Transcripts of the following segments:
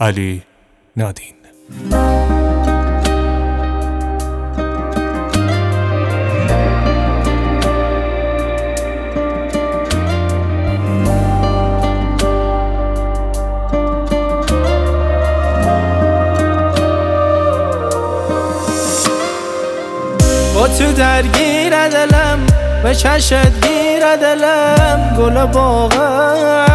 علی نادین. با تو درگیر دلم، به چشت گیر دلم، گل باغم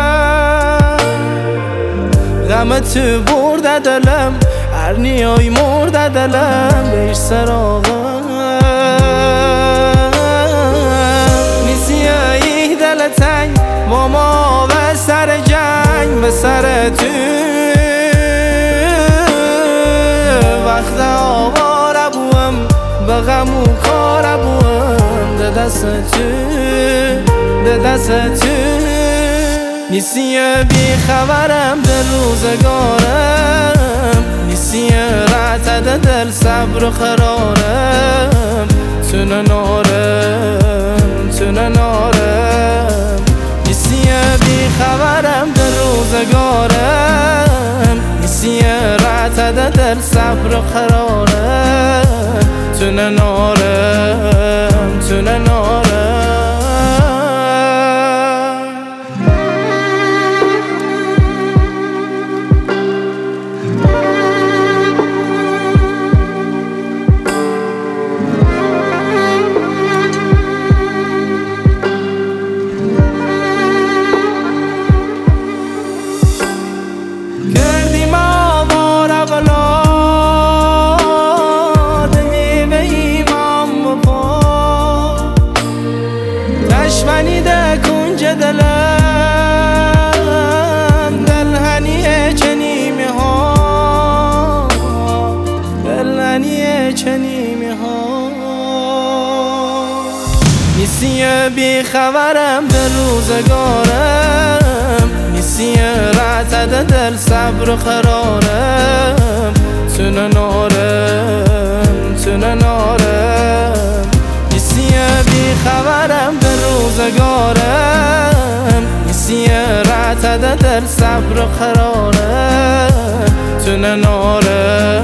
غم تو برد دلم، هر نیای مرد دلم، بیش سراغم نیسیایی دل تنگ با ما و سر جنگ به سر تو وقت آوار بوم به غم و کار بوم ده دست تو نیسی بی خبرم به روزگارم، نیسی رعت دل صبر و قرارم، تونه نارم نیسی بی خبرم به روزگارم، نیسی رعت دل صبر و قرارم، تونه نارم شمنیده کنج دلم، دلهنیه چنیمه ها، دلهنیه چنیمه ها نیسی بی خبرم به روزگارم، نیسی رعت دل صبر و قرارم، تونه نارم نیسی بی خبرم به روزگارم، نیسی رعت دل صبر و قرارم، تونه نارم